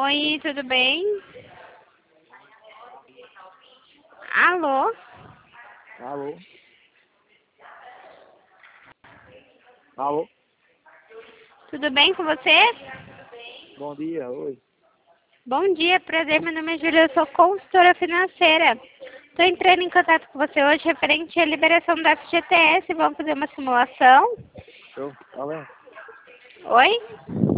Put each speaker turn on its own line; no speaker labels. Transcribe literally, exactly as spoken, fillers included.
Oi, tudo bem? Alô?
Alô? Alô?
Tudo bem com você?
Bom dia, oi.
Bom dia, prazer, meu nome é Júlia, eu sou consultora financeira. Estou entrando em contato com você hoje referente à liberação do F G T S. Vamos fazer uma simulação?
Show, tá vendo?
Oi?